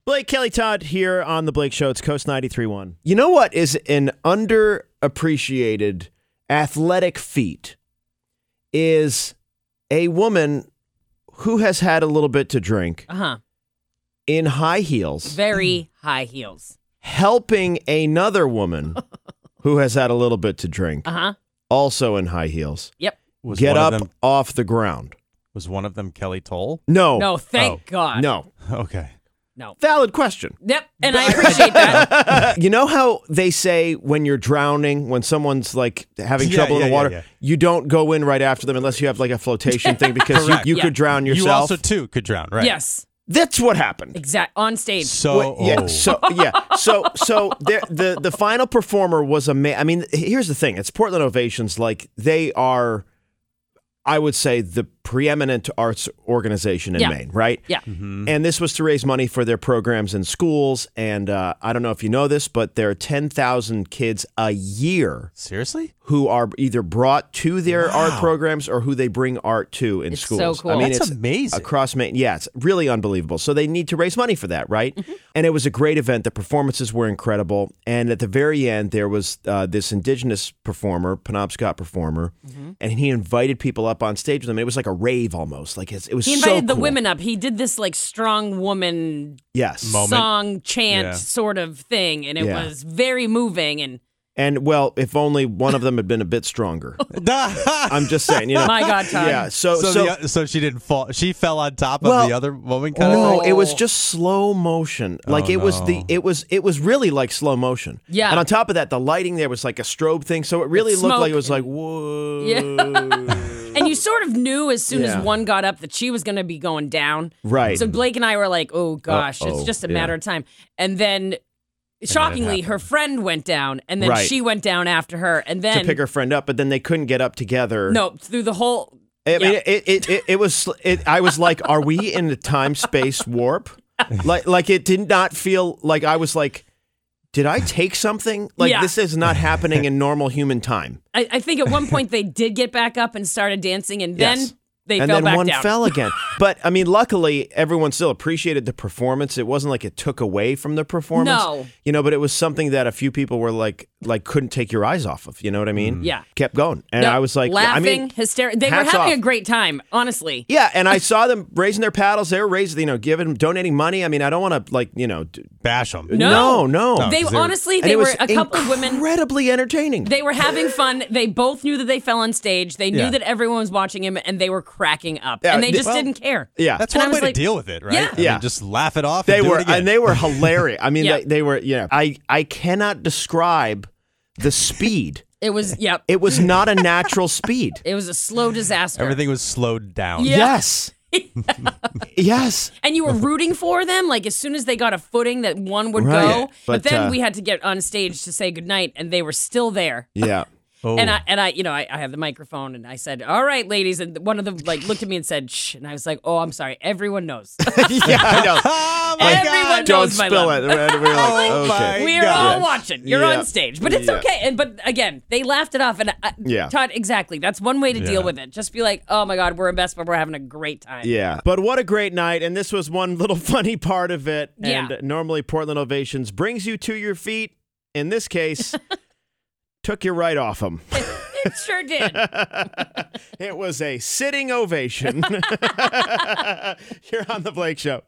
Blake, Kelly, Todd here on The Blake Show. It's Coast 93.1. You know what is an underappreciated athletic feat is a woman who has had a little bit to drink in high heels. Very high heels. Helping another woman who has had a little bit to drink. Also in high heels. Yep. Get up off the ground. Was one of them Kelly Toll? No. No, thank God. No. Okay. No. Valid question. Yep, and I appreciate that. You know how they say when you're drowning, when someone's like having trouble in the water, you don't go in right after them unless you have like a flotation thing because you could drown yourself. You also too could drown, right? Yes. That's what happened. On stage. So the final performer was amazing. I mean, here's the thing. It's Portland Ovations. Like, they are, I would say, the preeminent arts organization in Maine, right? Yeah. Mm-hmm. And this was to raise money for their programs in schools. And I don't know if you know this, but there are 10,000 kids a year. Seriously? Who are either brought to their art programs or who they bring art to in schools. So cool. I mean, That's it's amazing. Across Maine. Yeah, it's really unbelievable. So they need to raise money for that, right? Mm-hmm. And it was a great event. The performances were incredible. And at the very end, there was this indigenous performer, Penobscot performer, and he invited people up on stage with him. And it was like a rave almost. Like it was so cool. He invited the women up. He did this like strong woman song, chant sort of thing. And it was very moving. And well, if only one of them had been a bit stronger. I'm just saying, you know. My God, Todd. Yeah. So she didn't fall. She fell on top of the other woman. No, it was just slow motion. Like it was really like slow motion. Yeah. And on top of that, the lighting there was like a strobe thing, so it really looked like it was like whoa. Yeah. And you sort of knew as soon as one got up that she was going to be going down. Right. So Blake and I were like, oh gosh, it's just a matter of time. And then shockingly, her friend went down, and then she went down after her, and then to pick her friend up, but then they couldn't get up together. No, through the whole. I mean, it was. I was like, are we in a time-space warp? Like it did not feel like I was like, did I take something? Like this is not happening in normal human time. I think at one point they did get back up and started dancing, and then. They fell back down. And then one fell again. But, I mean, luckily, everyone still appreciated the performance. It wasn't like it took away from the performance. No. You know, but it was something that a few people were like couldn't take your eyes off of. You know what I mean? Yeah. Kept going. And I was like, laughing, hysterical. They were having a great time, honestly. Yeah, and I saw them raising their paddles. They were donating money. I mean, I don't want to, bash them. No. They honestly, they were a couple of women. Incredibly entertaining. They were having fun. They both knew that they fell on stage. They knew that everyone was watching him, and they were cracking up. And they just didn't care. Yeah. That's one way to deal with it, right? Yeah. I mean, just laugh it off. They and do were, it again. and they were hilarious. I mean, they were. Yeah, I cannot describe the speed. It was. Yep. It was not a natural speed. It was a slow disaster. Everything was slowed down. Yeah. Yes. Yes. And you were rooting for them, like as soon as they got a footing that one would go. But then we had to get on stage to say goodnight, and they were still there. Yeah. Oh. And I have the microphone, and I said, "All right, ladies," and one of them looked at me and said, "Shh," and I was like, "Oh, I'm sorry, everyone knows." Yeah, I know. Oh my Everyone God. knows Don't my spill love. it. We're like, okay. We're all watching. You're on stage, but it's Yeah. okay. But again, they laughed it off, and Todd, exactly. That's one way to deal with it. Just be like, "Oh my God, we're a mess, but we're having a great time." Yeah. But what a great night, and this was one little funny part of it. Yeah. And normally Portland Ovations brings you to your feet. In this case, took you right off them. It sure did. It was a sitting ovation. You're on The Blake Show.